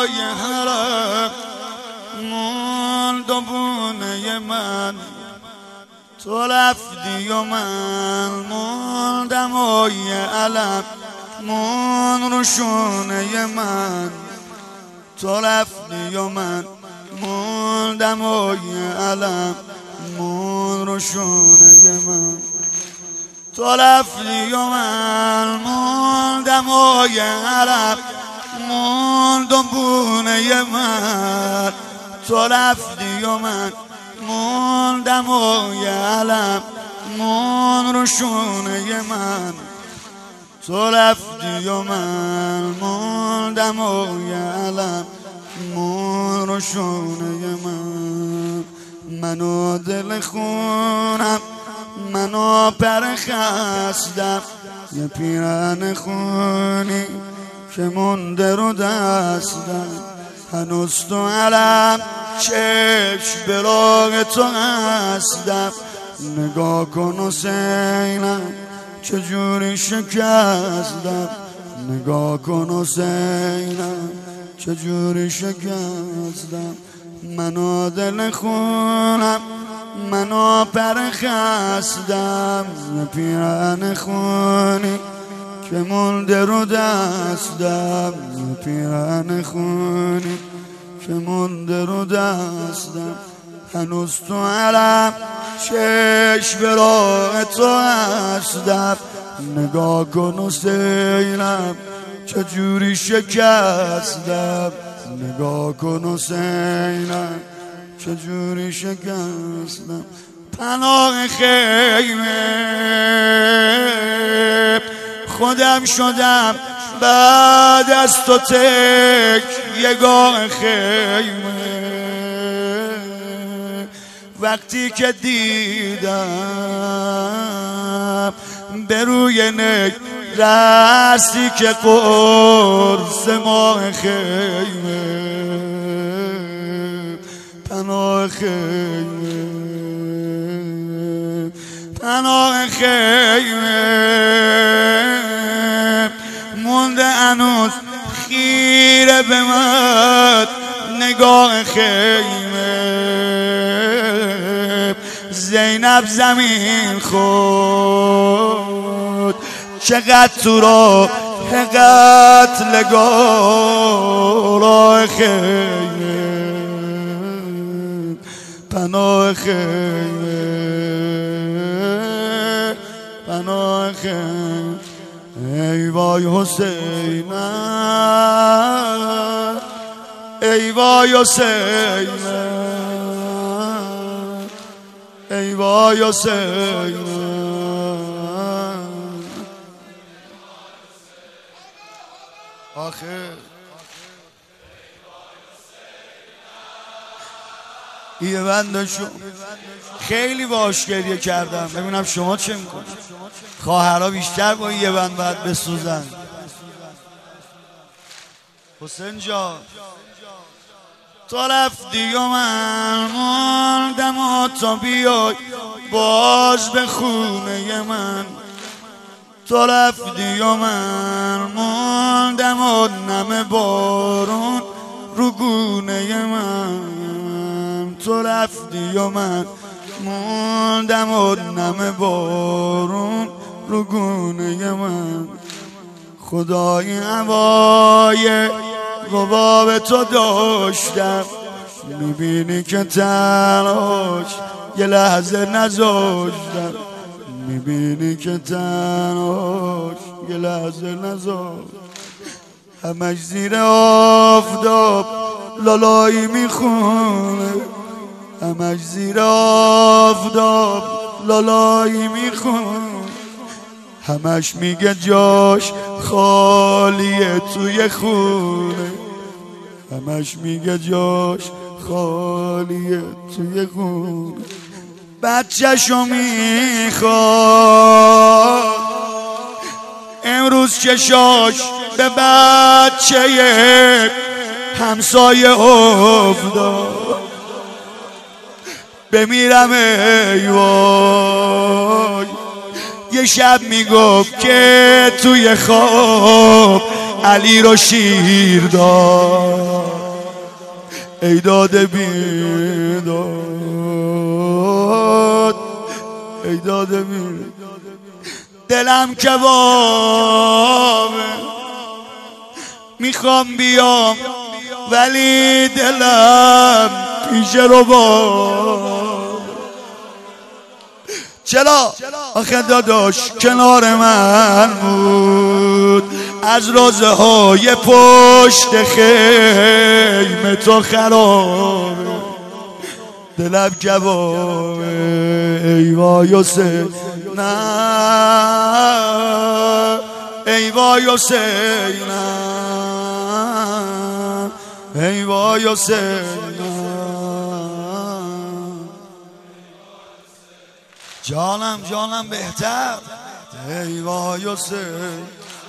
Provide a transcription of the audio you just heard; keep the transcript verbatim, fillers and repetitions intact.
دمای حرم موند و بونه من، تو رفتی و من موندم و یه علم مون رو شونه من، تو رفتی و من موندم و یه علم مون رو شونه من، تو رفتی و من موندم و یه علم موند و بونه من، تو رفتی و من موندم و یه علم مون رو شونه من، تو رفتی و من موندم و یه علم مون رو شونه من. منو دل خونم منو پرخستم، یه پیرهن خونی که مونده رو دستم، هنوز تو علم چشم به راه تو هستم، نگاه کن حسینم چجوری شکستم، نگاه کن حسینم چجوری شکستم. منو دل خونم منو پرخستم، یه پیرهن خونی که مونده رو دستم، یه پیرهن خونی که مونده رو دستم، هنوز تو علم چشم به راه تو هستم، نگاه کن حسینم چجوری شکستم، نگاه کن حسینم چجوری شکستم. پناه خیمه خودم شدم بعد از تو تک یگاه خیمه، وقتی که دیدم به روی نک رستی که قرص ماه خیمه، پناه خیمه پناه خیمه مونده هنوز خیره به من، نگاه خیمه زینب زمین خود چقدر تو را قتل گاه خیمه، پناه خیمه پناه خیمه. ای وای حسینم ای وای حسینم ای وای حسینم. آخه یه بندشون خیلی باش گریه کردم، ببینم شما چه میکنید. خواهرها بیشتر با یه بند باید بسوزن. حسین جان تو رفتی و من موندم و تو بیای باز به خونه من، تو رفتی و من موندم و نم بارون رو گونه من، تو رفتی و من موندم و نم بارون رو گونه من. خدای هوای غباب تو داشتم، میبینی که تنهاش یه لحظه نذاشتم، میبینی که تنهاش یه لحظه نذاشتم. همش زیر آفتاب لالایی میخونه، همش زیر آفتاب لالایی میخونه، همش میگه جاش خالیه توی خونه، همش میگه جاش خالیه توی خونه. بچه‌شو میخواد امروز چشاش به بچه همسایه افتاد، بمیرم ای وای. یه شب میگفت که توی خواب علی رو شیر داد ای داده بیداد ای داده بیداد دلم کبابه میخوام بیام ولی دلم پیش رو با چرا آخه داداش کنار من بود از روزه های پشت خیمه تو خرابه دلم کبابه ای وای حسین نه ای وای حسین ای وای حسین جانم جانم بهتر ای وای حسین